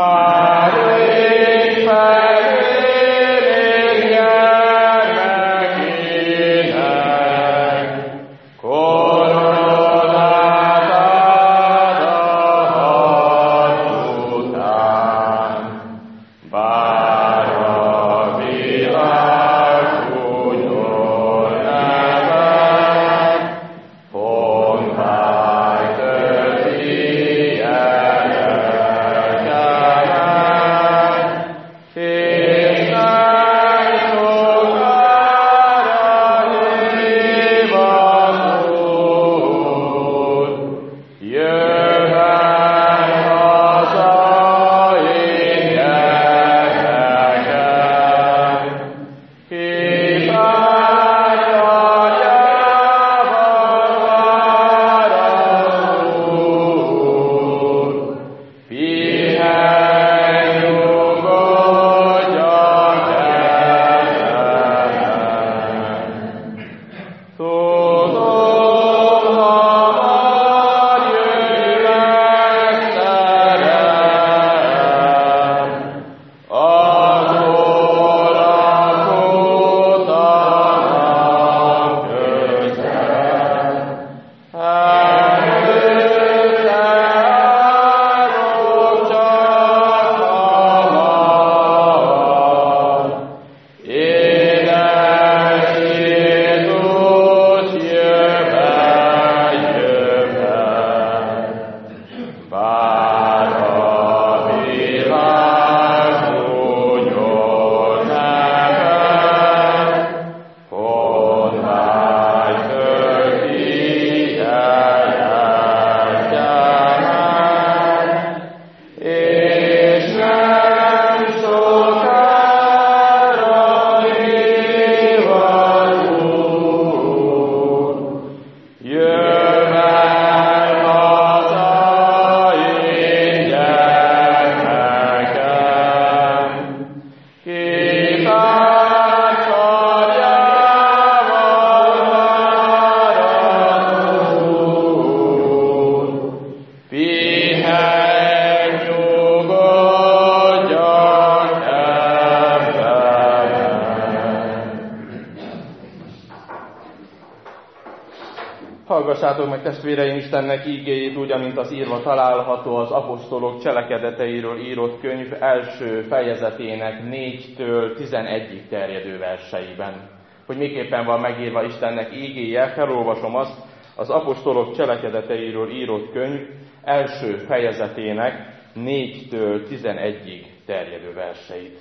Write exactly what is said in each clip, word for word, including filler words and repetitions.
Hallgassátok meg, testvéreim, Istennek ígéjét úgy, amint az írva található az apostolok cselekedeteiről írott könyv első fejezetének négytől tizenegyig terjedő verseiben. Hogy miképpen van megírva Istennek ígéje, felolvasom azt, az apostolok cselekedeteiről írott könyv első fejezetének négytől tizenegyig terjedő verseit.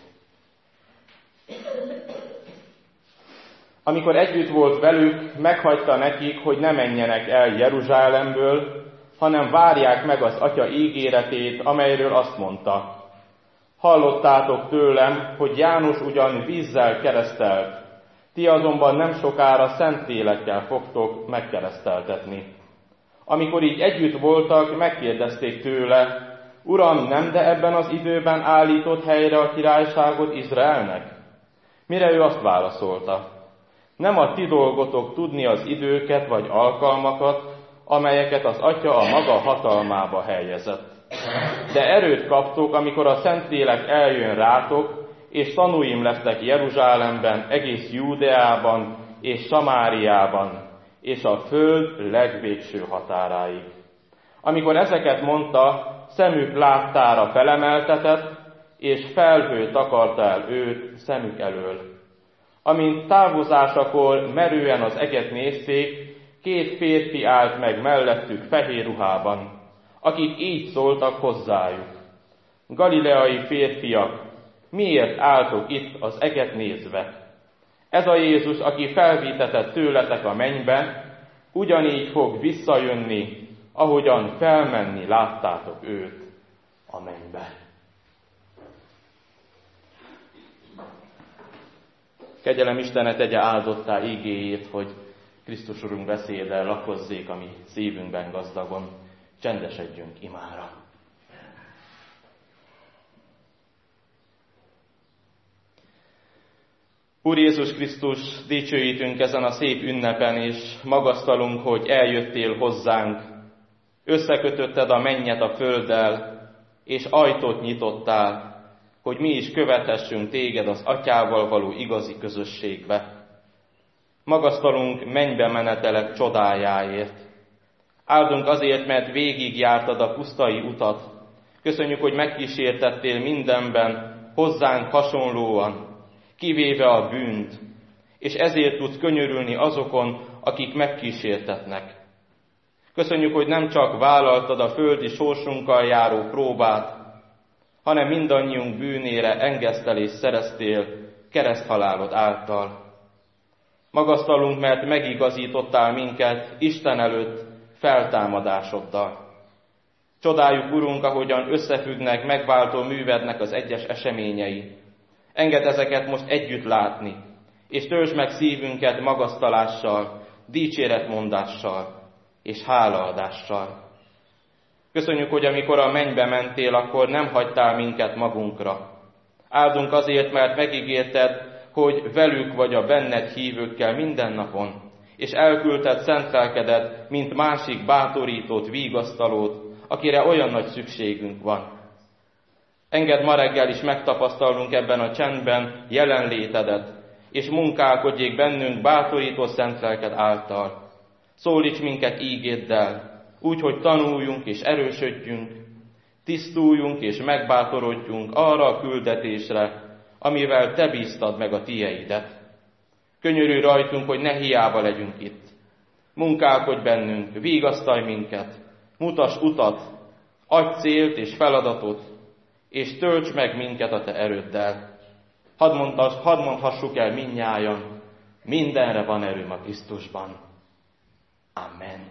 Amikor együtt volt velük, meghagyta nekik, hogy ne menjenek el Jeruzsálemből, hanem várják meg az Atya ígéretét, amelyről azt mondta: hallottátok tőlem, hogy János ugyan vízzel keresztelt, ti azonban nem sokára Szentlélekkel fogtok megkereszteltetni. Amikor így együtt voltak, megkérdezték tőle: Uram, nem de ebben az időben állított helyre a királyságot Izraelnek? Mire ő azt válaszolta: nem a ti dolgotok tudni az időket vagy alkalmakat, amelyeket az Atya a maga hatalmába helyezett. De erőt kaptok, amikor a Szentlélek eljön rátok, és tanúim lesztek Jeruzsálemben, egész Júdeában és Samáriában, és a föld legvégső határáig. Amikor ezeket mondta, szemük láttára felemeltetett, és felhő takarta el őt szemük elől. Amint távozásakor merően az eget nézték, két férfi állt meg mellettük fehér ruhában, akik így szóltak hozzájuk: Galileai férfiak, miért álltok itt az eget nézve? Ez a Jézus, aki felvítetett tőletek a mennybe, ugyanígy fog visszajönni, ahogyan felmenni láttátok őt a mennybe. Kegyelem Istene tegye áldottá ígéjét, hogy Krisztus Urunk beszéde lakozzék a mi szívünkben gazdagon. Csendesedjünk imára. Úr Jézus Krisztus, dicsőítünk ezen a szép ünnepen, és magasztalunk, hogy eljöttél hozzánk, összekötötted a mennyet a földdel, és ajtót nyitottál, hogy mi is követhessünk téged az Atyával való igazi közösségbe. Magasztalunk mennybe menetelek csodájáért. Áldunk azért, mert végigjártad a pusztai utat. Köszönjük, hogy megkísértettél mindenben, hozzánk hasonlóan, kivéve a bűnt, és ezért tudsz könyörülni azokon, akik megkísértetnek. Köszönjük, hogy nem csak vállaltad a földi sorsunkkal járó próbát, hanem mindannyiunk bűnére engesztelést szereztél kereszthalálod által. Magasztalunk, mert megigazítottál minket Isten előtt feltámadásoddal. Csodáljuk, Urunk, ahogyan összefüggnek megváltó művednek az egyes eseményei. Engedd ezeket most együtt látni, és töltsd meg szívünket magasztalással, dicséretmondással és hálaadással. Köszönjük, hogy amikor a mennybe mentél, akkor nem hagytál minket magunkra. Áldunk azért, mert megígérted, hogy velük vagy a benned hívőkkel minden napon, és elküldted szent lelkedet, mint másik bátorítót, vigasztalót, akire olyan nagy szükségünk van. Engedd ma reggel is megtapasztalnunk ebben a csendben jelenlétedet, és munkálkodjék bennünk bátorító szent lelked által. Szólíts minket ígéddel, úgy, hogy tanuljunk és erősödjünk, tisztuljunk és megbátorodjunk arra a küldetésre, amivel te bíztad meg a tieidet. Könyörülj rajtunk, hogy ne hiába legyünk itt. Munkálkodj bennünk, vigasztalj minket, mutass utat, adj célt és feladatot, és tölts meg minket a te erőddel. Hadd, mondhass, hadd mondhassuk el mindnyájan, mindenre van erőm a Krisztusban. Amen.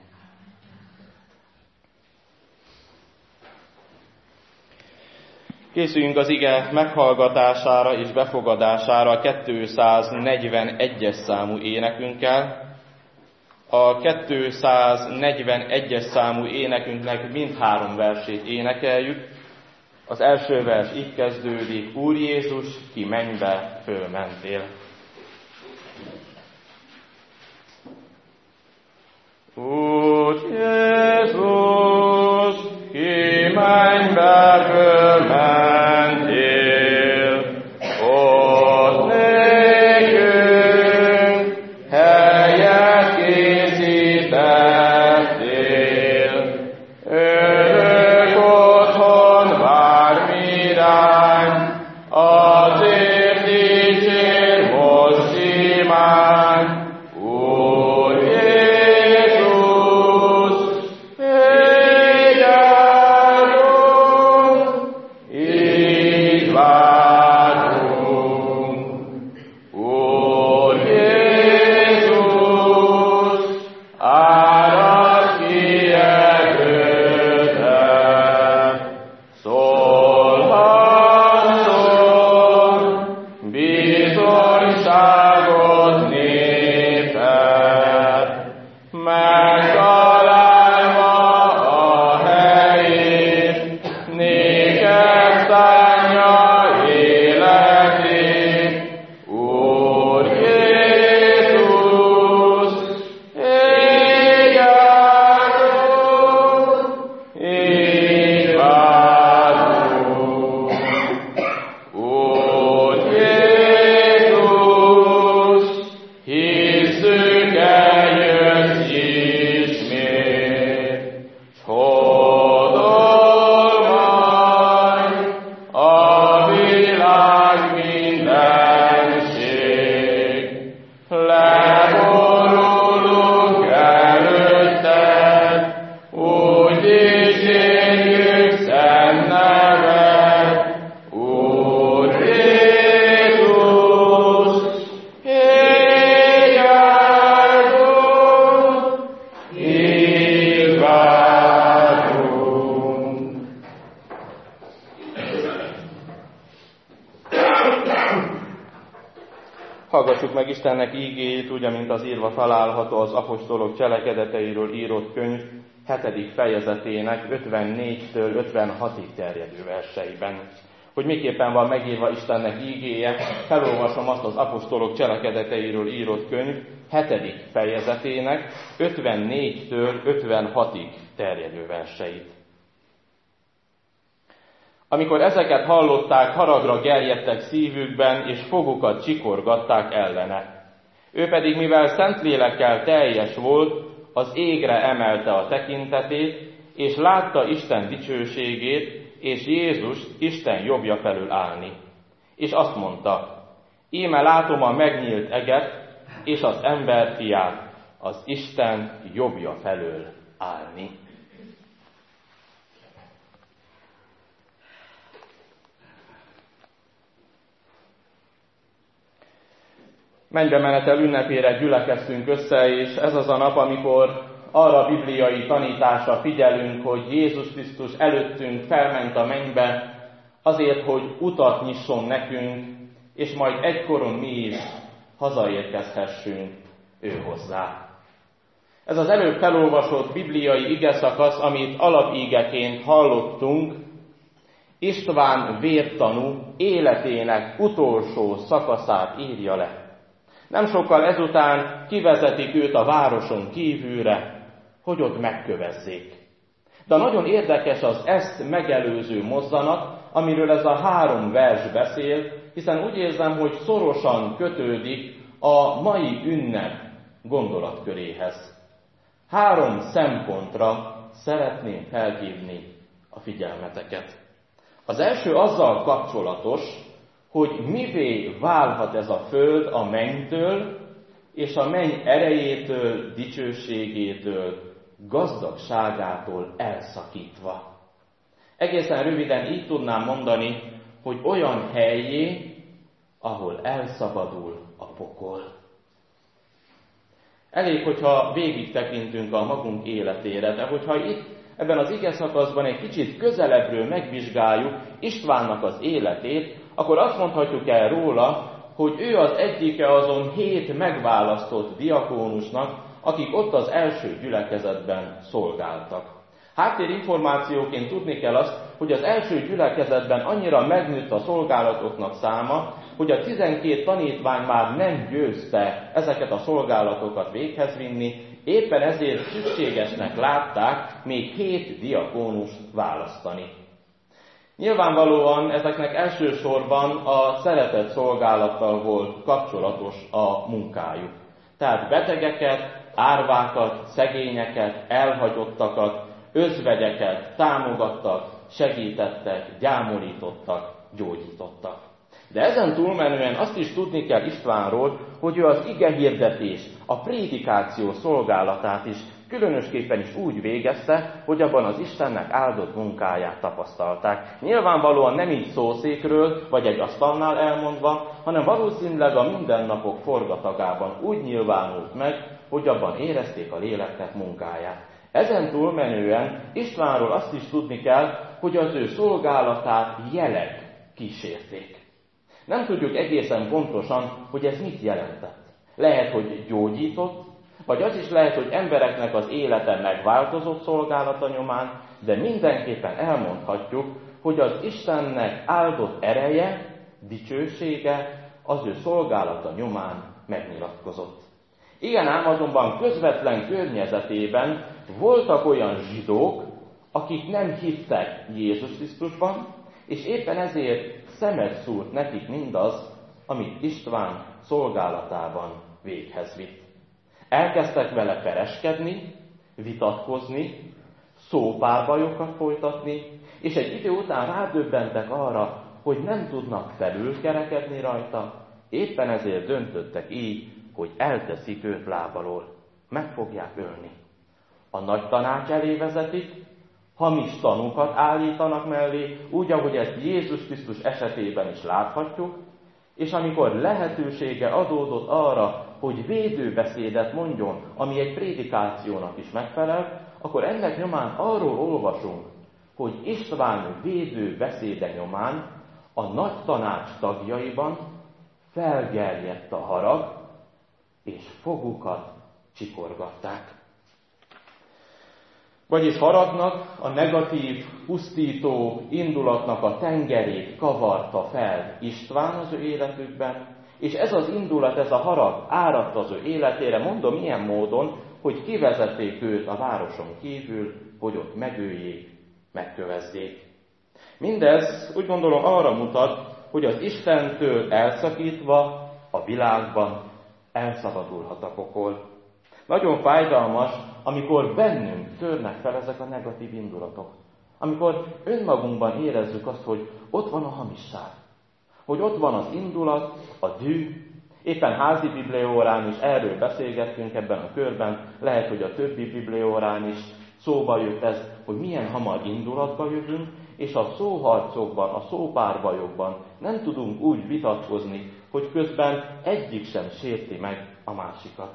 Készüljünk az ige meghallgatására és befogadására a kétszáznegyvenegyes számú énekünkkel. A kétszáznegyvenegyes számú énekünknek mindhárom versét énekeljük. Az első vers így kezdődik: Úr Jézus, ki mennybe fölmentél. Úr Jézus, ki mennybe fölmentél, ott nékünk helyet készítettél. Örök otthon vár mi ránk, azért dicsér most imánk. Úr Jézus, így állunk, így várunk. Úr Jézus, árad ki előtte, szólhasson bizonyságot néped, megtalálva a helyét, néked szánja életét. Úr Jézus, így állunk, így várunk. Úr Jézus, hisszük, eljössz ismét, s hódol majd a világ mindenség. Leborulunk előtted, úgy dicsérjük szent neved. Úr Jézus, így állunk, így várunk. Hallgassuk meg Istennek ígéjét, úgy, amint az írva található az apostolok cselekedeteiről írott könyv hetedik fejezetének ötvennégytől ötvenhatig terjedő verseiben. Hogy miképpen van megírva Istennek ígéje, felolvasom azt az apostolok cselekedeteiről írott könyv hetedik fejezetének ötvennégytől ötvenhatig terjedő verseit. Amikor ezeket hallották, haragra gerjedtek szívükben, és fogukat csikorgatták ellene. Ő pedig, mivel Szentlélekkel teljes volt, az égre emelte a tekintetét, és látta Isten dicsőségét, és Jézust Isten jobbja felül állni. És azt mondta, íme látom a megnyílt eget, és az emberfiát, az Isten jobbja felől állni. Mennybe menetel ünnepére gyülekeztünk össze, és ez az a nap, amikor arra a bibliai tanításra figyelünk, hogy Jézus Krisztus előttünk felment a mennybe, azért, hogy utat nyisson nekünk, és majd egykoron mi is hazaérkezhessünk ő hozzá. Ez az előbb felolvasott bibliai igeszakasz, amit alapígeként hallottunk, István vértanú életének utolsó szakaszát írja le. Nem sokkal ezután kivezetik őt a városon kívülre, hogy ott megkövezzék. De nagyon érdekes az ezt megelőző mozzanat, amiről ez a három vers beszél, hiszen úgy érzem, hogy szorosan kötődik a mai ünnep gondolatköréhez. Három szempontra szeretném felhívni a figyelmeteket. Az első azzal kapcsolatos, hogy mivé válhat ez a föld a mennytől, és a menny erejétől, dicsőségétől, gazdagságától elszakítva. Egészen röviden így tudnám mondani, hogy olyan helyé, ahol elszabadul a pokol. Elég, hogyha végig tekintünk a magunk életére, de hogyha itt ebben az ige szakaszban egy kicsit közelebbről megvizsgáljuk Istvánnak az életét, akkor azt mondhatjuk el róla, hogy ő az egyike azon hét megválasztott diakónusnak, akik ott az első gyülekezetben szolgáltak. Háttérinformációként tudni kell azt, hogy az első gyülekezetben annyira megnőtt a szolgálatoknak száma, hogy a tizenkét tanítvány már nem győzte ezeket a szolgálatokat véghez vinni, éppen ezért szükségesnek látták még hét diakónust választani. Nyilvánvalóan ezeknek elsősorban a szeretett szolgálattal volt kapcsolatos a munkájuk. Tehát betegeket, árvákat, szegényeket, elhagyottakat, özvegyeket támogattak, segítettek, gyámolítottak, gyógyítottak. De ezen túlmenően azt is tudni kell Istvánról, hogy ő az igehirdetés, a prédikáció szolgálatát is különösképpen is úgy végezte, hogy abban az Istennek áldott munkáját tapasztalták. Nyilvánvalóan nem így szószékről, vagy egy asztalnál elmondva, hanem valószínűleg a mindennapok forgatagában úgy nyilvánult meg, hogy abban érezték a léleknek munkáját. Ezen túlmenően Istvánról azt is tudni kell, hogy az ő szolgálatát jelek kísérték. Nem tudjuk egészen pontosan, hogy ez mit jelentett. Lehet, hogy gyógyított, vagy az is lehet, hogy embereknek az élete megváltozott szolgálata nyomán, de mindenképpen elmondhatjuk, hogy az Istennek áldott ereje, dicsősége az ő szolgálata nyomán megnyilatkozott. Igen ám azonban közvetlen környezetében voltak olyan zsidók, akik nem hittek Jézus Krisztusban, és éppen ezért szemet szúrt nekik mindaz, amit István szolgálatában véghez vitt. Elkezdtek vele pereskedni, vitatkozni, szópárbajokat folytatni, és egy idő után rádöbbentek arra, hogy nem tudnak felülkerekedni rajta, éppen ezért döntöttek így, hogy elteszik őt lábalól, meg fogják ölni. A nagy tanács elé vezetik, hamis tanúkat állítanak mellé, úgy, ahogy ezt Jézus Krisztus esetében is láthatjuk, és amikor lehetősége adódott arra, hogy védőbeszédet mondjon, ami egy prédikációnak is megfelel, akkor ennek nyomán arról olvasunk, hogy István védőbeszéde nyomán a nagy tanács tagjaiban felgerjedt a harag, és fogukat csikorgatták. Vagyis haragnak, a negatív, pusztító indulatnak a tengerét kavarta fel István az ő életükben, és ez az indulat, ez a harag áradt az ő életére, mondom ilyen módon, hogy kivezették őt a városon kívül, hogy ott megöljék, megkövezzék. Mindez úgy gondolom arra mutat, hogy az Istentől elszakítva a világban elszabadulhat a pokol. Nagyon fájdalmas, amikor bennünk törnek fel ezek a negatív indulatok. Amikor önmagunkban érezzük azt, hogy ott van a hamisság. Hogy ott van az indulat, a dű. Éppen házi bibliaórán is erről beszélgettünk ebben a körben. Lehet, hogy a többi bibliaórán is szóba jött ez, hogy milyen hamar indulatba jövünk, és a szóharcokban, a szópárbajokban nem tudunk úgy vitatkozni, hogy közben egyik sem sérti meg a másikat.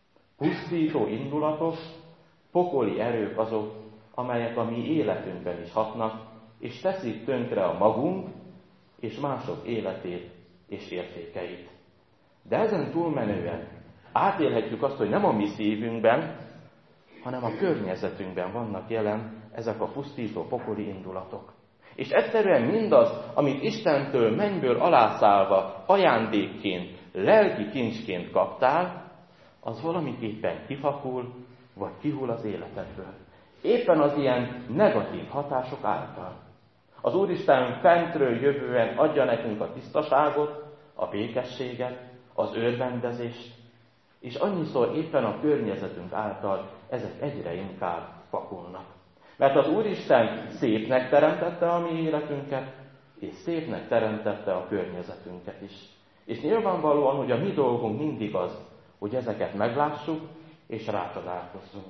Pusztító indulatok, pokoli erők azok, amelyek a mi életünkben is hatnak, és teszik tönkre a magunk és mások életét és értékeit. De ezen túlmenően átélhetjük azt, hogy nem a mi szívünkben, hanem a környezetünkben vannak jelen ezek a pusztító pokoli indulatok. És egyszerűen mindaz, amit Istentől mennyből alászállva ajándékként, lelki kincsként kaptál, az valamiképpen kifakul, vagy kihull az életedből. Éppen az ilyen negatív hatások által. Az Úristen fentről jövően adja nekünk a tisztaságot, a békességet, az örvendezést, és annyiszor éppen a környezetünk által ezek egyre inkább fakulnak. Mert az Úristen szépnek teremtette a mi életünket, és szépnek teremtette a környezetünket is. És nyilvánvalóan, hogy a mi dolgunk mindig az, hogy ezeket meglássuk, és rácsodálkozzunk.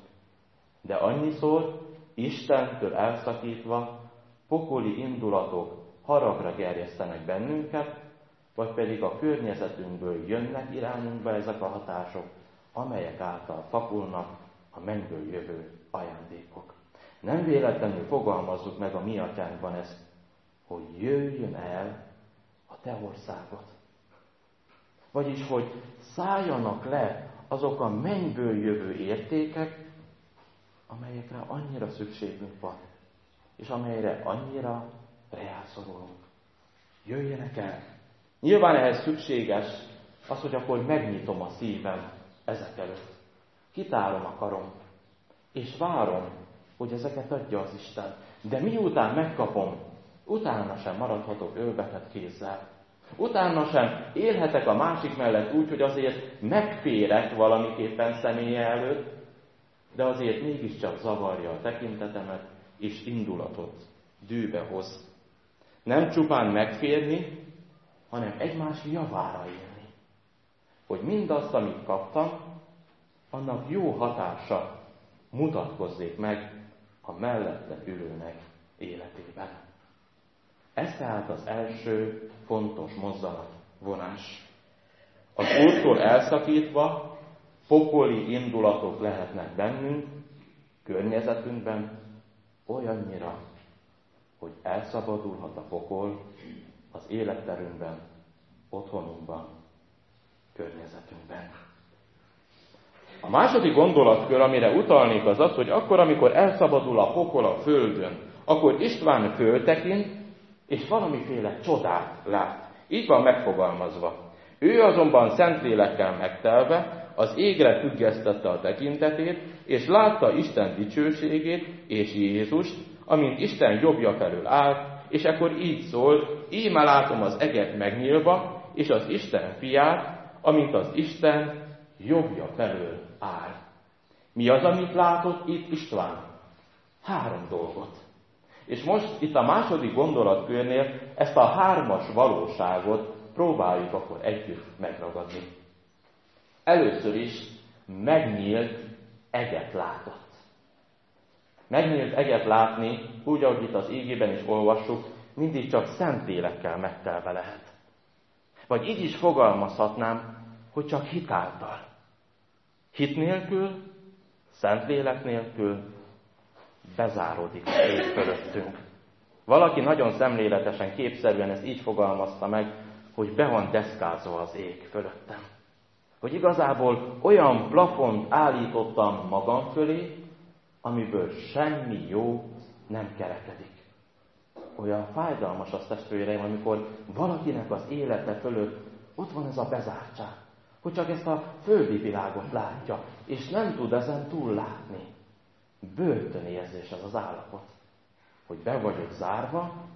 De annyiszor Istentől elszakítva pokoli indulatok haragra gerjesztenek bennünket, vagy pedig a környezetünkből jönnek irányunkba ezek a hatások, amelyek által fakulnak a mennyből jövő ajándékok. Nem véletlenül fogalmazzuk meg a mi atyánkban ezt, hogy jöjjön el a te országod. Vagyis, hogy szálljanak le azok a mennyből jövő értékek, amelyekre annyira szükségünk van, és amelyre annyira rászorulunk. Jöjjenek el! Nyilván ehhez szükséges az, hogy akkor megnyitom a szívem ezek előtt. Kitárom a karom, és várom, hogy ezeket adja az Isten. De miután megkapom, utána sem maradhatok ölbetett kézzel. Utána sem élhetek a másik mellett úgy, hogy azért megférek valamiképpen személye előtt, de azért mégiscsak zavarja a tekintetemet, és indulatot dűbe hoz. Nem csupán megférni, hanem egymás javára élni. Hogy mindazt, amit kaptam, annak jó hatása mutatkozzék meg a mellette ülőnek életében. Ez tehát az első fontos mozzanat, vonás. Az Úrtól elszakítva pokoli indulatok lehetnek bennünk, környezetünkben, olyannyira, hogy elszabadulhat a pokol az életterünkben, otthonunkban, környezetünkben. A második gondolatkör, amire utalnék, az az, hogy akkor, amikor elszabadul a pokol a földön, akkor István föltekint, és valamiféle csodát lát. Így van megfogalmazva. Ő azonban Szentlélekkel megtelve az égre függesztette a tekintetét, és látta Isten dicsőségét és Jézust, amint Isten jobbja felől állt, és akkor így szólt, íme látom az eget megnyílva, és az Isten fiát, amint az Isten jobbja felől áll. Mi az, amit látott itt István? Három dolgot. És most itt a második gondolatkörnél ezt a hármas valóságot próbáljuk akkor együtt megragadni. Először is megnyílt eget látott. Megnyílt eget látni, úgy, ahogy itt az ígében is olvassuk, mindig csak Szentlélekkel megtelve lehet. Vagy így is fogalmazhatnám, hogy csak hit által. Hit nélkül, Szentlélek nélkül bezáródik az ég fölöttünk. Valaki nagyon szemléletesen, képszerűen ezt így fogalmazta meg, hogy be van deszkázva az ég fölöttem. Hogy igazából olyan plafont állítottam magam fölé, amiből semmi jó nem kerekedik. Olyan fájdalmas az, testvéreim, amikor valakinek az élete fölött ott van ez a bezártság, hogy csak ezt a földi világot látja, és nem tud ezen túl látni. Börtönérzés ez az állapot, hogy be vagyok zárva,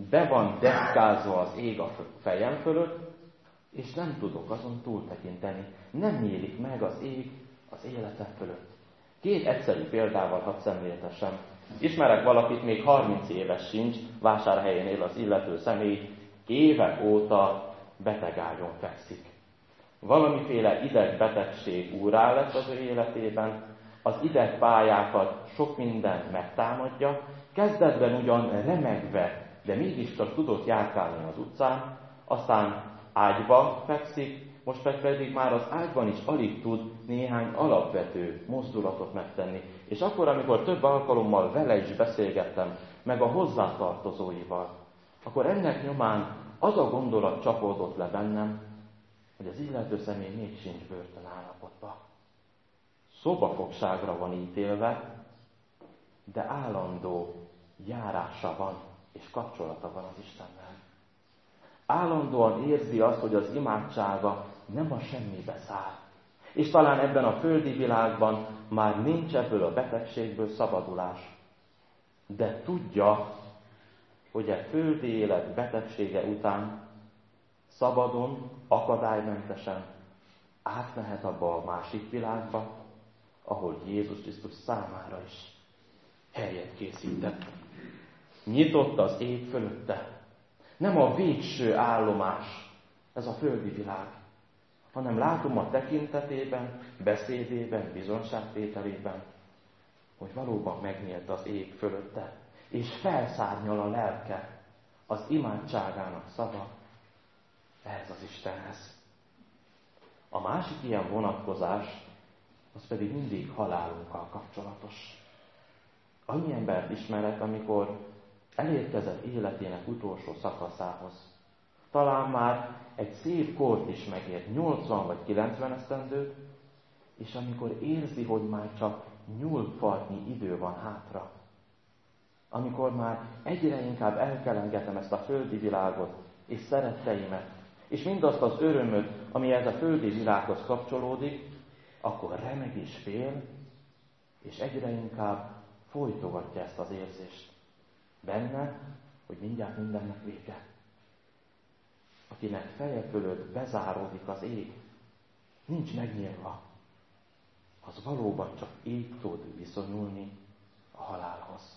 be van deszkázva az ég a fejem fölött, és nem tudok azon túltekinteni. Nem nyílik meg az ég az életem fölött. Két egyszerű példával hadd szemléltessem. Ismerek valakit, még harminc éves sincs, Vásárhelyen él az illető személy, évek óta betegágyon fekszik. Valamiféle idegbetegség úrrá lett az ő életében, az idegpályákat sok minden megtámadja, kezdetben ugyan remegve, de mégiscsak tudott járkálni az utcán, aztán ágyba fekszik, most pedig már az ágyban is alig tud néhány alapvető mozdulatot megtenni. És akkor, amikor több alkalommal vele is beszélgettem, meg a hozzátartozóival, akkor ennek nyomán az a gondolat csapódott le bennem, hogy az illető személy még sincs börtön állapotban. Szobafogságra van ítélve, de állandó járása van, és kapcsolata van az Istennel. Állandóan érzi azt, hogy az imádsága nem a semmibe száll. És talán ebben a földi világban már nincs ebből a betegségből szabadulás. De tudja, hogy a földi élet betegsége után szabadon, akadálymentesen átmehet abba a másik világba, ahol Jézus Krisztus számára is helyet készített. Nyitott az ég fölötte. Nem a végső állomás, ez a földi világ, hanem látom a tekintetében, beszédében, bizonságtételében, hogy valóban megnyílt az ég fölötte, és felszárnyal a lelke az imádságának szava ehhez az Istenhez. A másik ilyen vonatkozás, az pedig mindig halálunkkal kapcsolatos. Annyi embert ismerek, amikor elérkezett életének utolsó szakaszához. Talán már egy szép kort is megért, nyolcvan vagy kilencven esztendőt, és amikor érzi, hogy már csak nyúlfartnyi idő van hátra, amikor már egyre inkább el kell engednem ezt a földi világot, és szeretteimet, és mindazt az örömöt, ami ez a földi világhoz kapcsolódik, akkor remeg és fél, és egyre inkább folytogatja ezt az érzést benne, hogy mindjárt mindennek vége. Akinek feje fölött bezáródik az ég, nincs megnyílva, az valóban csak így tud viszonyulni a halálhoz.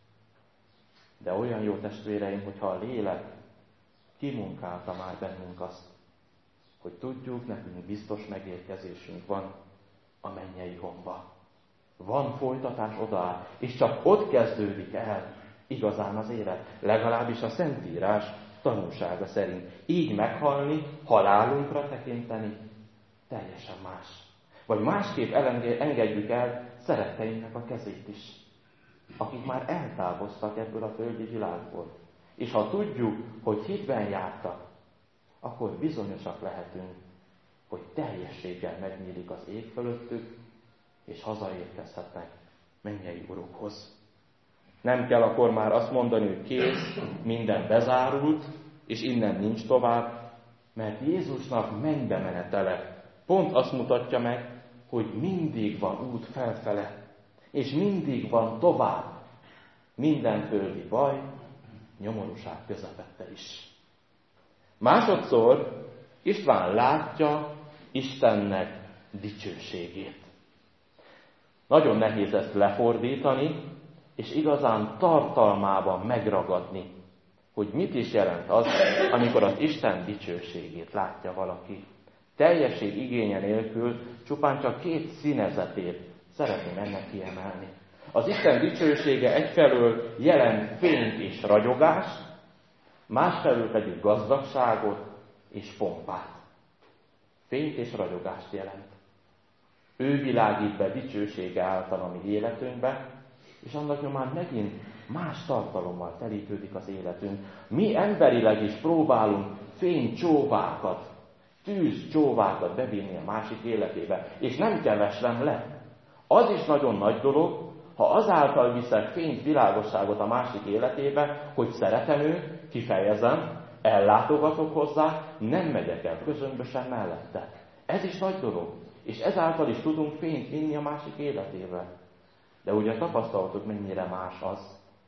De olyan jó testvéreim, hogyha a lélek kimunkálta már bennünk azt, hogy tudjuk, nekünk biztos megérkezésünk van a mennyei homba. Van folytatás oda, és csak ott kezdődik el igazán az élet, legalábbis a Szentírás tanúsága szerint. Így meghalni, halálunkra tekinteni, teljesen más. Vagy másképp engedjük el szeretteinknek a kezét is, akik már eltávoztak ebből a földi világból. És ha tudjuk, hogy hitben jártak, akkor bizonyosak lehetünk, hogy teljességgel megnyílik az ég fölöttük, és hazaérkezhetnek mennyei urukhoz. Nem kell akkor már azt mondani, hogy kész, minden bezárult, és innen nincs tovább, mert Jézusnak mennybe menetele pont azt mutatja meg, hogy mindig van út felfele, és mindig van tovább, minden földi baj, nyomorúság közepette is. Másodszor István látja Istennek dicsőségét. Nagyon nehéz ezt lefordítani, és igazán tartalmában megragadni, hogy mit is jelent az, amikor az Isten dicsőségét látja valaki. Teljesség igénye nélkül csupán csak két színezetét szeretném ennek kiemelni. Az Isten dicsősége egyfelől jelent fényt és ragyogást, másfelől pedig gazdagságot és pompát. Fényt és ragyogást jelent. Ő világít be dicsősége által a mi életünkbe, és annak nyomán megint más tartalommal telítődik az életünk. Mi emberileg is próbálunk fénycsóvákat, tűzcsóvákat bevinni a másik életébe, és nem keveslem le. Az is nagyon nagy dolog, ha azáltal viszek fényt, világosságot a másik életébe, hogy szeretem őt, kifejezem, ellátogatok hozzá, nem megyek el közömbösen mellette. Ez is nagy dolog, és ezáltal is tudunk fényt vinni a másik életébe. De ugye tapasztaltuk, mennyire más az,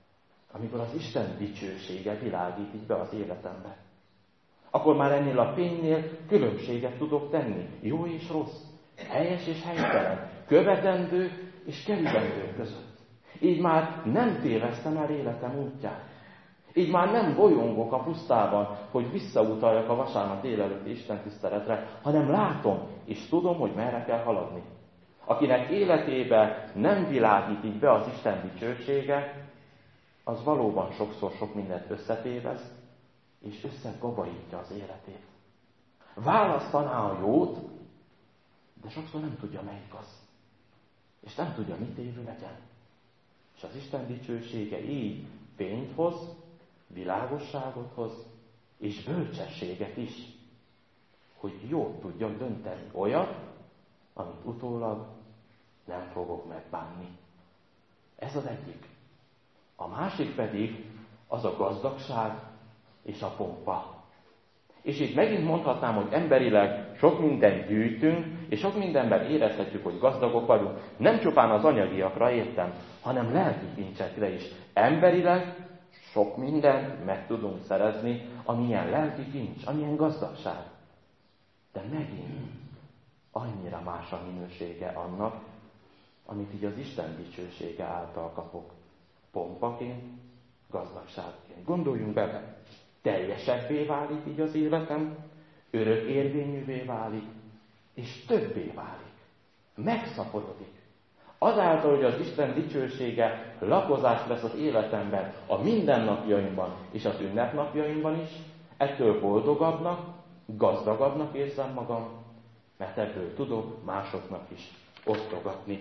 amikor az Isten dicsősége világít így be az életembe. Akkor már ennél a fénynél különbséget tudok tenni, jó és rossz, helyes és helytelen, követendő és kerülendő között. Így már nem tévesztem el életem útját. Így már nem bolyongok a pusztában, hogy visszautaljak a vasárnap délelőtti istentiszteletre, hanem látom és tudom, hogy merre kell haladni. Akinek életébe nem világít így be az Isten dicsősége, az valóban sokszor sok mindent összetéveszt, és összegabajítja az életét. Választaná a jót, de sokszor nem tudja, melyik az. És nem tudja, mit évő legyen. És az Isten dicsősége így fényt hoz, világosságot hoz, és bölcsességet is, hogy jót tudjak dönteni olyat, amit utólag nem fogok megbánni. Ez az egyik. A másik pedig az a gazdagság és a pompa. És itt megint mondhatnám, hogy emberileg sok mindent gyűjtünk, és sok mindenben érezhetjük, hogy gazdagok vagyunk. Nem csupán az anyagiakra értem, hanem lelki kincsekre is. Emberileg sok mindent meg tudunk szerezni, amilyen lelki kincs, amilyen gazdagság. De megint annyira más a minősége annak, amit így az Isten dicsősége által kapok. Pompaként, gazdagságként. Gondoljunk bele, teljesebbé válik így az életem, örök érvényűvé válik, és többé válik. Megszaporodik. Azáltal, hogy az Isten dicsősége lakozás lesz az életemben, a mindennapjaimban és az ünnepnapjaimban is, ettől boldogabbnak, gazdagabbnak érzem magam, mert ebből tudok másoknak is osztogatni.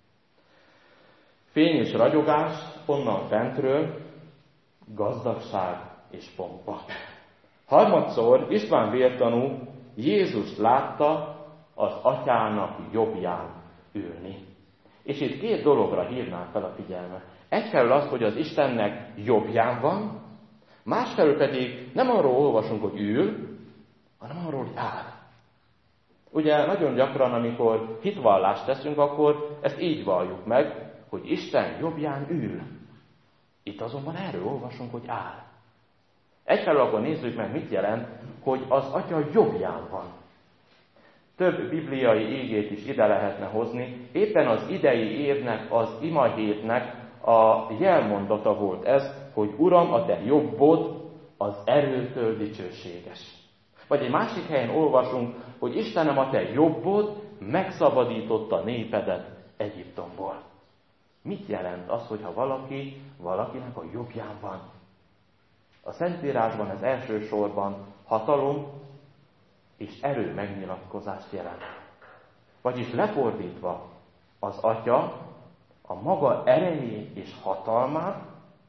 Fény és ragyogás onnan fentről, gazdagság és pompa. Harmadszor István vértanú Jézus látta az atyának jobbján ülni. És itt két dologra hívnám fel a figyelmet. Egyfelől az, hogy az Istennek jobbján van, másfelől pedig nem arról olvasunk, hogy ül, hanem arról, hogy áll. Ugye nagyon gyakran, amikor hitvallást teszünk, akkor ezt így valljuk meg, hogy Isten jobbján ül. Itt azonban erről olvasunk, hogy áll. Egyfelől akkor nézzük meg, mit jelent, hogy az Atya jobbján van. Több bibliai ígét is ide lehetne hozni. Éppen az idei évnek, az imahétnek a jelmondata volt ez, hogy Uram, a te jobbod az erőtől dicsőséges. Vagy egy másik helyen olvasunk, hogy Istenem, a te jobbod megszabadította népedet Egyiptomból. Mit jelent az, hogyha valaki valakinek a jobbján van? A Szentírásban ez elsősorban hatalom és erő megnyilatkozást jelent. Vagyis lefordítva, az Atya a maga erejét és hatalmát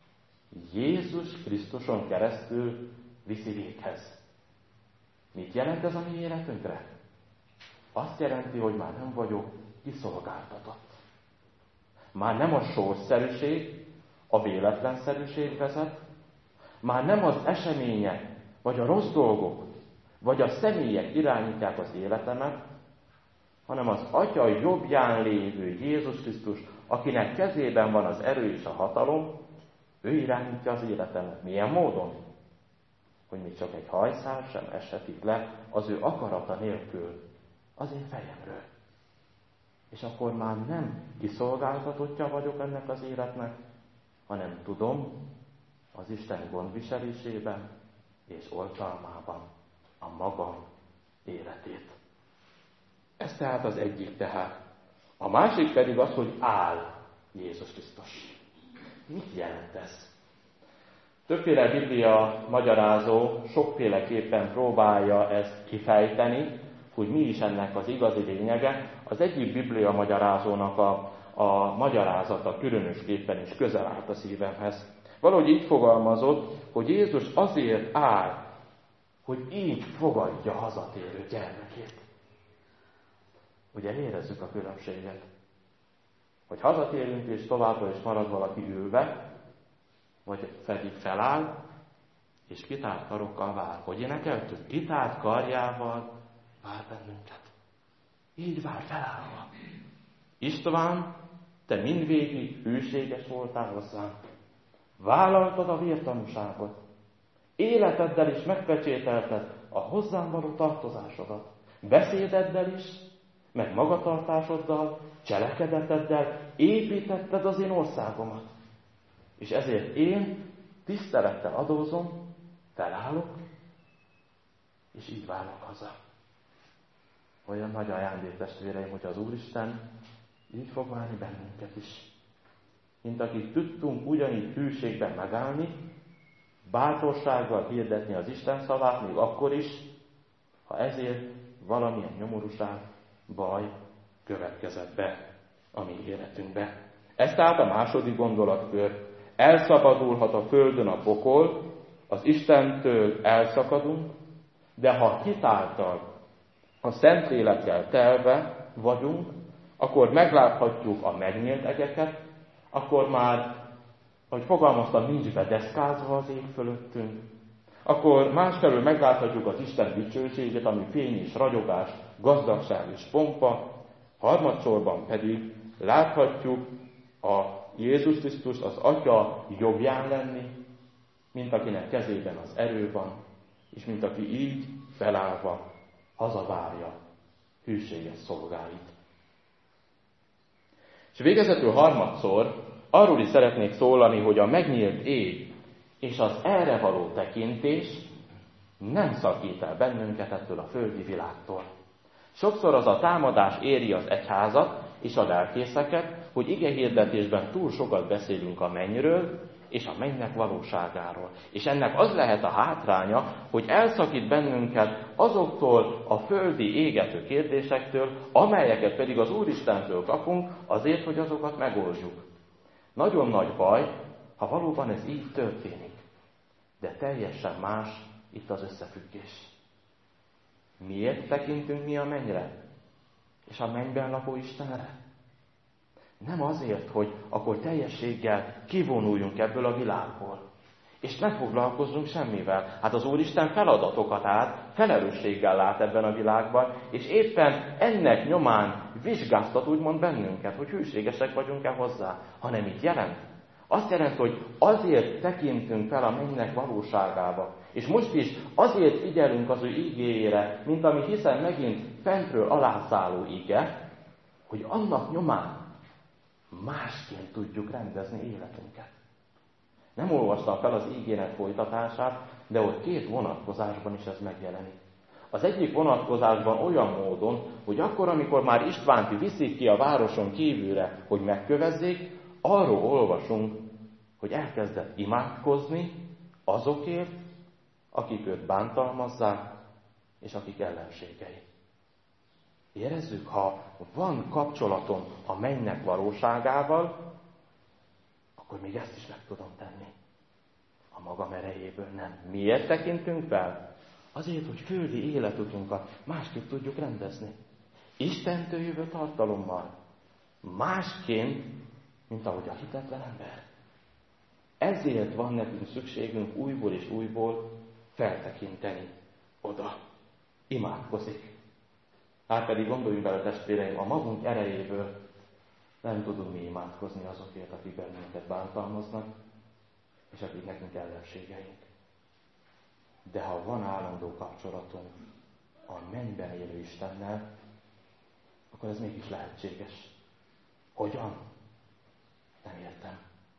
Jézus Krisztuson keresztül viszi véghez. Mit jelent ez a mi életünkre? Azt jelenti, hogy már nem vagyok kiszolgáltatott. Már nem a sorszerűség, a véletlenszerűség vezet, már nem az események, vagy a rossz dolgok, vagy a személyek irányítják az életemet, hanem az Atya jobbján lévő Jézus Krisztus, akinek kezében van az erő és a hatalom, ő irányítja az életemet. Milyen módon? Hogy még csak egy hajszál sem eshetik le az ő akarata nélkül az én fejemről. És akkor már nem kiszolgáltatottja vagyok ennek az életnek, hanem tudom az Isten gondviselésében és oltalmában a maga életét. Ez tehát az egyik tehát. A másik pedig az, hogy áll Jézus Krisztus. Mit jelent ez? Többféle Biblia magyarázó sokféleképpen próbálja ezt kifejteni, hogy mi is ennek az igazi lényege. Az egyik Biblia magyarázónak a, a magyarázata különösképpen is közel állt a szívemhez. Valahogy így fogalmazott, hogy Jézus azért áll, hogy így fogadja hazatérő gyermekét. Ugye érezzük a különbséget. Hogy hazatérünk és továbbra is marad valaki ülve, vagy pedig feláll, és kitárt karokkal vár. Hogy énekeltük? Kitárt karjával vár bennünket. Így vár felállva. István, te mindvégig hűséges voltál hozzám. Vállaltad a vértanúságot. Életeddel is megpecsételted a hozzám való tartozásodat. Beszédeddel is, meg magatartásoddal, cselekedeteddel építetted az én országomat. És ezért én tisztelettel adózom, felállok, és így válok haza. Olyan nagy ajándék, testvéreim, hogy az Úristen így fog várni bennünket is. Mint akik tudtunk ugyanígy hűségben megállni, bátorsággal hirdetni az Isten szavát, még akkor is, ha ezért valamilyen nyomorúság, baj következett be a mi életünkbe. Ez tehát a második gondolatkör. Elszabadulhat a földön a pokol, az Istentől elszakadunk, de ha hitáltal, a Szentlélekkel telve vagyunk, akkor megláthatjuk a megnyílt egeket, akkor már, ahogy fogalmaztam, nincs bedeszkázva az ég fölöttünk, akkor másfelől megláthatjuk az Isten dicsőségét, ami fény és ragyogás, gazdagság és pompa, harmadsorban pedig láthatjuk a Jézus Krisztust az Atya jobbján lenni, mint akinek kezében az erő van, és mint aki így felállva hazavárja hűséges szolgáit. És végezetül harmadszor arról is szeretnék szólani, hogy a megnyílt ég és az erre való tekintés nem szakít el bennünket ettől a földi világtól. Sokszor az a támadás éri az egyházat és a lelkészeket, hogy igehirdetésben túl sokat beszélünk a mennyről és a mennynek valóságáról. És ennek az lehet a hátránya, hogy elszakít bennünket azoktól a földi égető kérdésektől, amelyeket pedig az Úristentől kapunk azért, hogy azokat megoldjuk. Nagyon nagy baj, ha valóban ez így történik. De teljesen más itt az összefüggés. Miért tekintünk mi a mennyre? És a mennyben lakó Istenre? Nem azért, hogy akkor teljességgel kivonuljunk ebből a világból. És ne foglalkozzunk semmivel. Hát az Úristen feladatokat át, felelősséggel lát ebben a világban, és éppen ennek nyomán vizsgáztat úgymond bennünket, hogy hűségesek vagyunk-e hozzá, hanem így jelent. Azt jelenti, hogy azért tekintünk fel a mennynek valóságába. És most is azért figyelünk az ő igéjére, mint ami hiszen megint fentről alászálló ige, hogy annak nyomán másként tudjuk rendezni életünket. Nem olvastam fel az ígéret folytatását, de ott két vonatkozásban is ez megjelenik. Az egyik vonatkozásban olyan módon, hogy akkor, amikor már Istvánt viszik ki a városon kívülre, hogy megkövezzék, arról olvasunk, hogy elkezdett imádkozni azokért, akik őt bántalmazzák, és akik ellenségei. Érezzük, ha van kapcsolatom a mennynek valóságával, akkor még ezt is meg tudom tenni. A magam erejéből nem. Miért tekintünk fel? Azért, hogy földi életutunkat másképp tudjuk rendezni. Istentől jövő tartalommal. Másként, mint ahogy a hitetlen ember. Ezért van nekünk szükségünk újból és újból feltekinteni oda. Imádkozik. Hát pedig gondoljunk bele, testvéreim, a magunk erejéből nem tudunk mi imádkozni azokért, akik bennünket bántalmaznak, és akik nekünk ellenségeink. De ha van állandó kapcsolatunk a mennyben élő Istennel, akkor ez mégis lehetséges. Hogyan? Nem értem.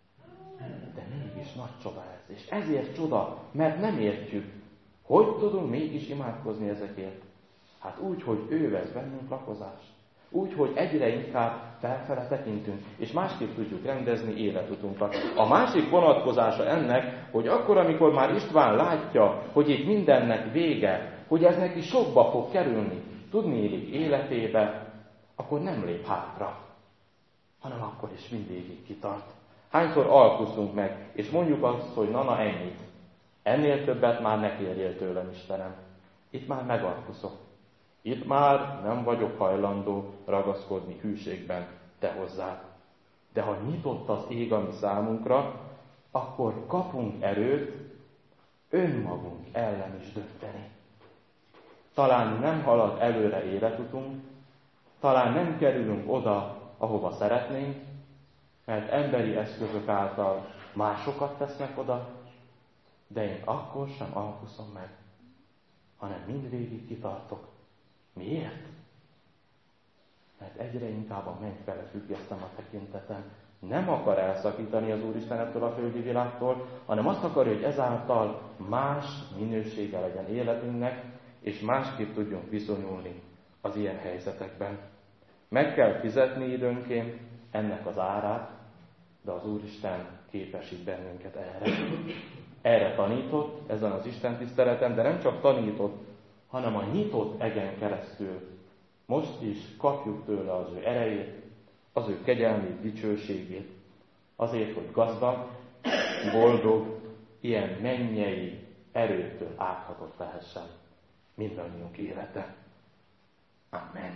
De mégis nagy csoda ez. És ezért csoda, mert nem értjük. Hogy tudunk mégis imádkozni ezekért? Hát úgy, hogy ő vesz bennünk lakozást. Úgy, hogy egyre inkább felfele tekintünk, és másképp tudjuk rendezni életutunkat. A másik vonatkozása ennek, hogy akkor, amikor már István látja, hogy itt mindennek vége, hogy ez neki sokba fog kerülni, tudniillik életébe, akkor nem lép hátra, hanem akkor is mindvégig kitart. Hányszor alkuszunk meg, és mondjuk azt, hogy na-na ennyit. Ennél többet már ne kérjél tőlem, Istenem. Itt már megalkuszok. Itt már nem vagyok hajlandó ragaszkodni hűségben te hozzád. De ha nyitott az ég a mi számunkra, akkor kapunk erőt önmagunk ellen is dönteni. Talán nem halad előre életutunk, talán nem kerülünk oda, ahova szeretnénk, mert emberi eszközök által másokat tesznek oda, de én akkor sem alkuszom meg, hanem mindvégig kitartok. Miért? Mert egyre inkább a menny fele függesztem a tekintetem. Nem akar elszakítani az Úristen ettől a földi világtól, hanem azt akarja, hogy ezáltal más minősége legyen életünknek, és másképp tudjunk viszonyulni az ilyen helyzetekben. Meg kell fizetni időnként ennek az árát, de az Úristen képesít bennünket erre. Erre tanított ezen az Isten tiszteleten, de nem csak tanított, hanem a nyitott egen keresztül most is kapjuk tőle az ő erejét, az ő kegyelmét, dicsőségét, azért, hogy gazdag, boldog, ilyen mennyei erőtől áthatott lehessen mindannyiunk élete. Amen.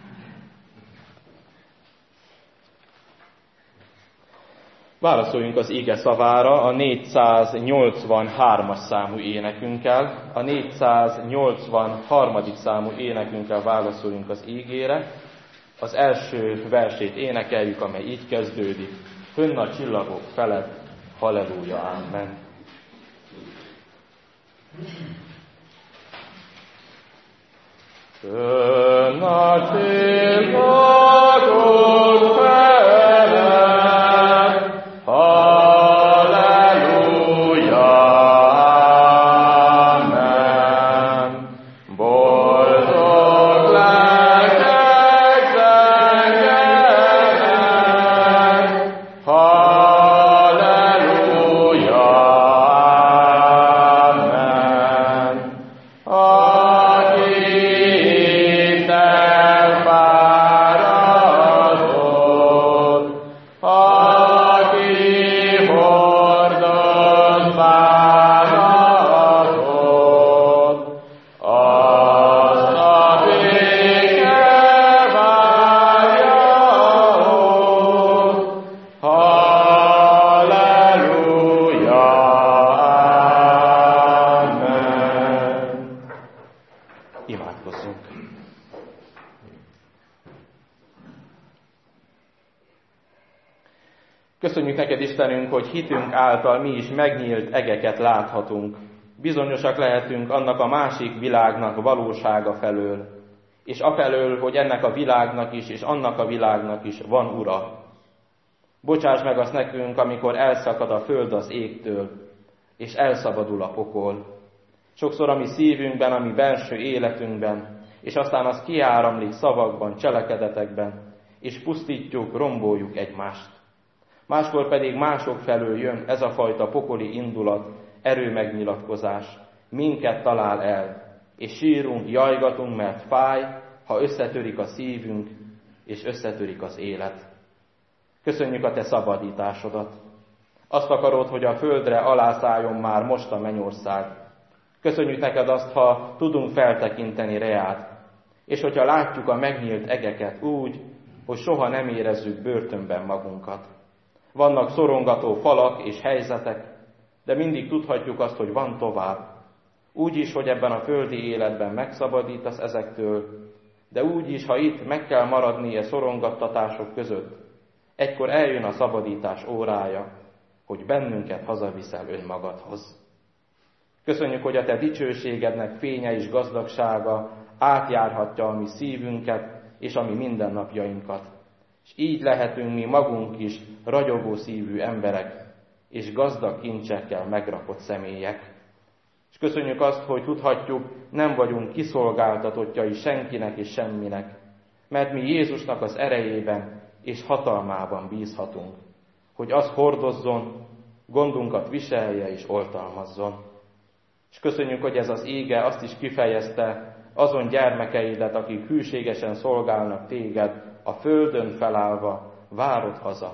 Válaszoljunk az ige szavára a négyszáznyolcvanhármas számú énekünkkel. A négyszáznyolcvanharmadik számú énekünkkel válaszoljunk az ígére. Az első versét énekeljük, amely így kezdődik. Fönn a csillagok felett, halleluja, amen. Fönn a csillagok felett, halleluja, amen. Boldog lelkek zengenek, halleluja, amen. Aki hittel fáradott, aki hordoz bánatot, azt a béke várja ott. Halleluja, amen. Imádkozzunk. Köszönjük neked, Istenünk, hogy hitünk által mi is megnyílt egeket láthatunk. Bizonyosak lehetünk annak a másik világnak valósága felől, és afelől, hogy ennek a világnak is, és annak a világnak is van ura. Bocsáss meg azt nekünk, amikor elszakad a föld az égtől, és elszabadul a pokol. Sokszor a mi szívünkben, a mi belső életünkben, és aztán az kiáramlik szavakban, cselekedetekben, és pusztítjuk, romboljuk egymást. Máskor pedig mások felől jön ez a fajta pokoli indulat, erőmegnyilatkozás, minket talál el, és sírunk, jajgatunk, mert fáj, ha összetörik a szívünk, és összetörik az élet. Köszönjük a te szabadításodat. Azt akarod, hogy a földre alászálljon már most a mennyország. Köszönjük neked azt, ha tudunk feltekinteni reád, és hogyha látjuk a megnyílt egeket úgy, hogy soha nem érezzük börtönben magunkat. Vannak szorongató falak és helyzetek, de mindig tudhatjuk azt, hogy van tovább. Úgy is, hogy ebben a földi életben megszabadítasz ezektől, de úgy is, ha itt meg kell maradni e szorongattatások között, egykor eljön a szabadítás órája, hogy bennünket hazaviszel önmagadhoz. Köszönjük, hogy a te dicsőségednek fénye és gazdagsága átjárhatja a mi szívünket és a mi mindennapjainkat. És így lehetünk mi magunk is ragyogó szívű emberek, és gazdag kincsekkel megrakott személyek. És köszönjük azt, hogy tudhatjuk, nem vagyunk kiszolgáltatottjai senkinek és semminek, mert mi Jézusnak az erejében és hatalmában bízhatunk, hogy az hordozzon, gondunkat viselje és oltalmazzon. És köszönjük, hogy ez az ége azt is kifejezte azon gyermekeidet, akik hűségesen szolgálnak téged, a földön felállva várod haza,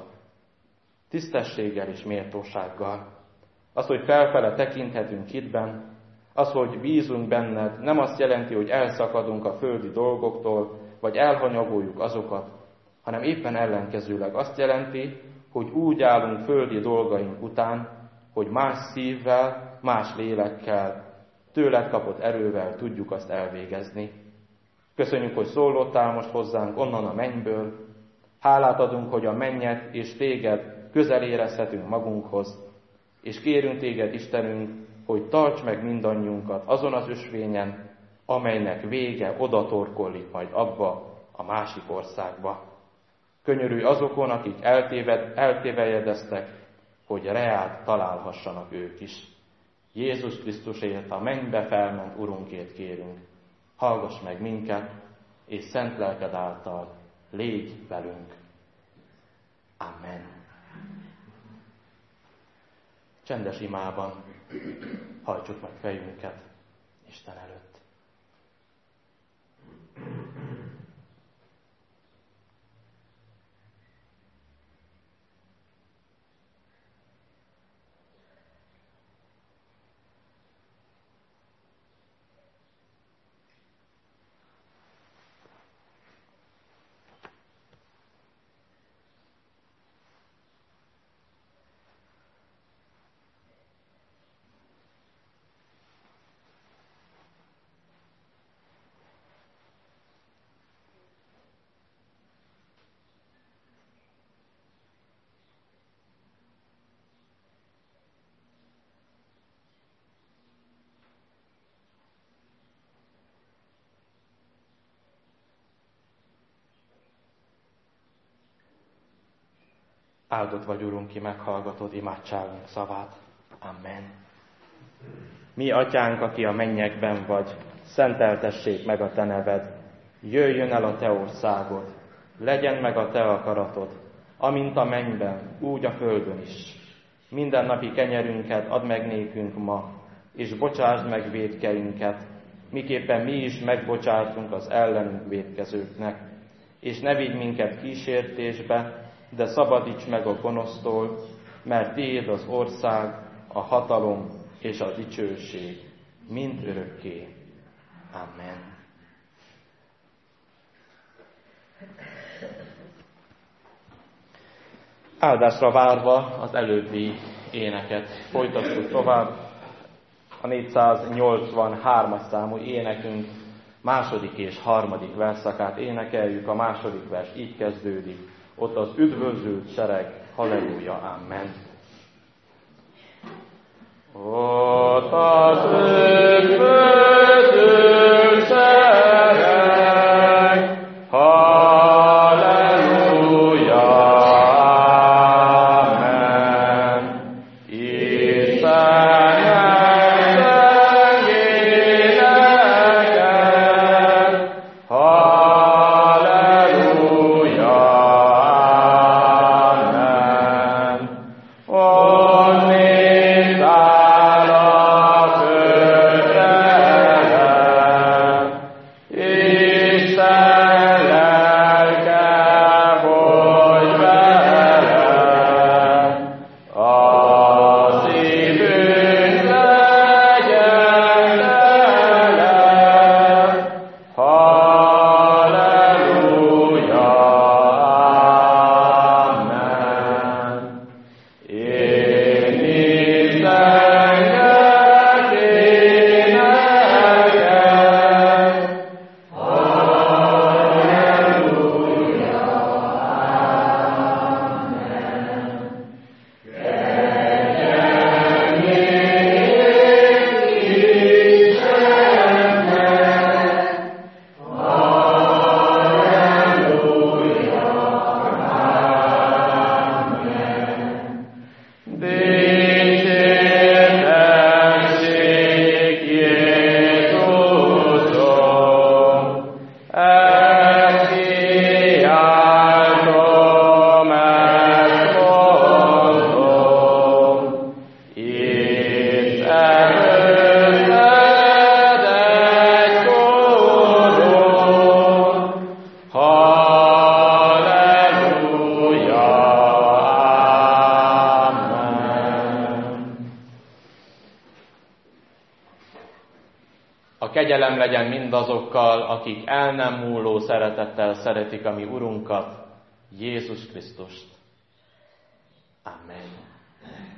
tisztességgel és méltósággal. Az, hogy felfele tekinthetünk hitben, az, hogy bízunk benned, nem azt jelenti, hogy elszakadunk a földi dolgoktól, vagy elhanyagoljuk azokat, hanem éppen ellenkezőleg azt jelenti, hogy úgy állunk földi dolgaink után, hogy más szívvel, más lélekkel, tőled kapott erővel tudjuk azt elvégezni. Köszönjük, hogy szólódtál most hozzánk onnan a mennyből. Hálát adunk, hogy a mennyet és téged közel érezhetünk magunkhoz, és kérünk téged, Istenünk, hogy tarts meg mindannyiunkat azon az ösvényen, amelynek vége oda torkollik majd abba a másik országba. Könyörülj azokon, akik eltéved, eltévejedeztek, hogy reát találhassanak ők is. Jézus Krisztusért, a mennybe felment Urunkért kérünk, hallgass meg minket, és szent lelked által légy velünk. Amen. Csendes imában hajtsuk meg fejünket Isten előtt. Áldott vagy, Urunk, ki meghallgatod imádságunk szavát. Amen. Mi, Atyánk, aki a mennyekben vagy, szenteltessék meg a te neved. Jöjjön el a te országod, legyen meg a te akaratod, amint a mennyben, úgy a földön is. Minden napi kenyerünket add meg nékünk ma, és bocsásd meg vétkeinket, miképpen mi is megbocsátunk az ellenünk vétkezőknek. És ne vigy minket kísértésbe, de szabadíts meg a gonosztól, mert tiéd az ország, a hatalom és a dicsőség, mind örökké. Amen. Áldásra várva az előbbi éneket folytassuk tovább. A négyszáznyolcvanhármas számú énekünk második és harmadik verszakát énekeljük. A második vers így kezdődik. Ott az üdvözült sereg, halleluja, amen. Ott az üdvözült sereg, halleluja, amen. Istennek zengéneket, halleluja. A kegyelem legyen mindazokkal, akik el nem múló szeretettel szeretik a mi Urunkat, Jézus Krisztust. Amen.